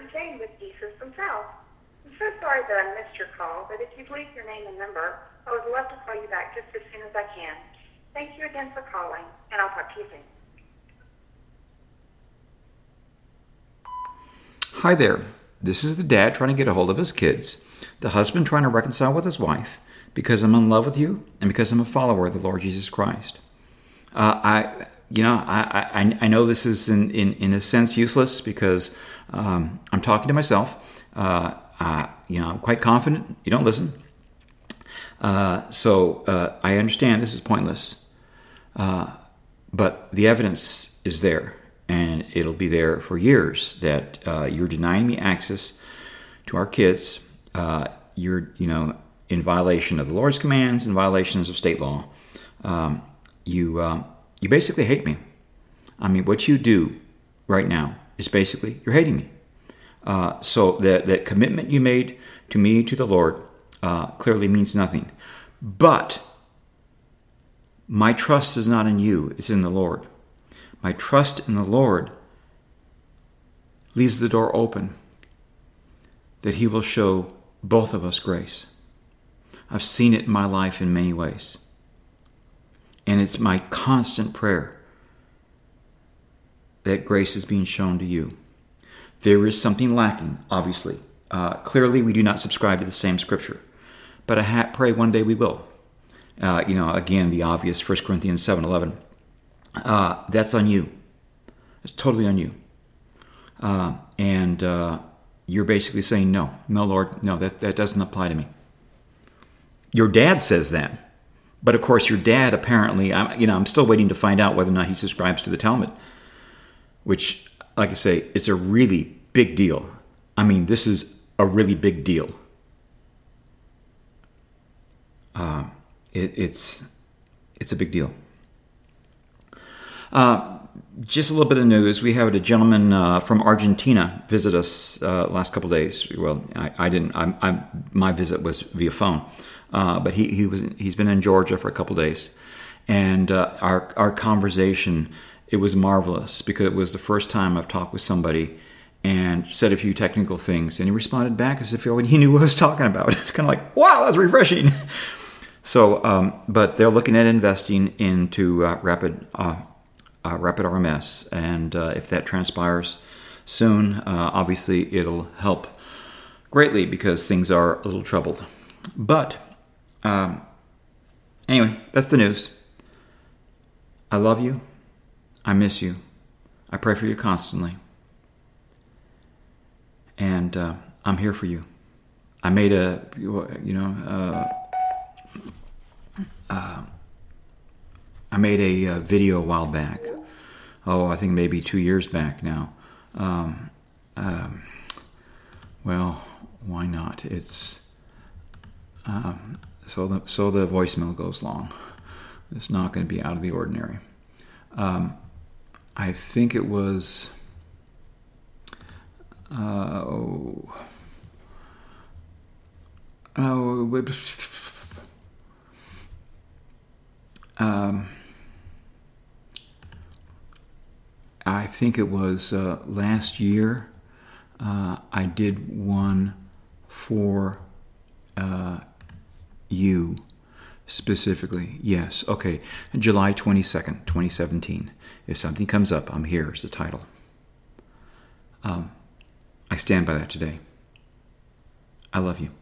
Jane with Jesus himself. I'm so sorry that I missed your call, but if you'd leave your name and number, I would love to call you back just as soon as I can. Thank you again for calling, and I'll talk to you soon. Hi there. This is the dad trying to get a hold of his kids, the husband trying to reconcile with his wife, because I'm in love with you and because I'm a follower of the Lord Jesus Christ. I know this is in a sense useless because I'm talking to myself. I'm quite confident you don't listen. So I understand this is pointless. But the evidence is there, and it'll be there for years that you're denying me access to our kids. You're, in violation of the Lord's commands, in violations of state law. You basically hate me. I mean, what you do right now is basically you're hating me. So that commitment you made to me, to the Lord, clearly means nothing. But my trust is not in you, it's in the Lord. My trust in the Lord leaves the door open that He will show both of us grace. I've seen it in my life in many ways. And it's my constant prayer that grace is being shown to you. There is something lacking, obviously. Clearly, we do not subscribe to the same scripture. But I pray one day we will. Again, the obvious 1 Corinthians 7:11. That's on you. It's totally on you. And you're basically saying, no, Lord, no, that doesn't apply to me. Your dad says that. But of course, your dad apparently, I'm still waiting to find out whether or not he subscribes to the Talmud, which, like I say, it's a really big deal. I mean, this is a really big deal. It's a big deal. Just a little bit of news. We had a gentleman from Argentina visit us last couple of days. Well, I didn't. My visit was via phone, but he's been in Georgia for a couple of days, and our conversation, it was marvelous because it was the first time I've talked with somebody and said a few technical things, and he responded back as if he knew what I was talking about. It's kind of like, wow, that's refreshing. So, but they're looking at investing into Rapid RMS, and if that transpires soon, obviously it'll help greatly because things are a little troubled. But anyway, that's the news. I love you. I miss you. I pray for you constantly. And I'm here for you. I made a video a while back. I think maybe 2 years back now. Well, why not? It's so the voicemail goes long. It's not going to be out of the ordinary. I think it was. I think it was last year. I did one for you specifically. Yes, okay. July 22nd, 2017. If something comes up, I'm here is the title. I stand by that today. I love you.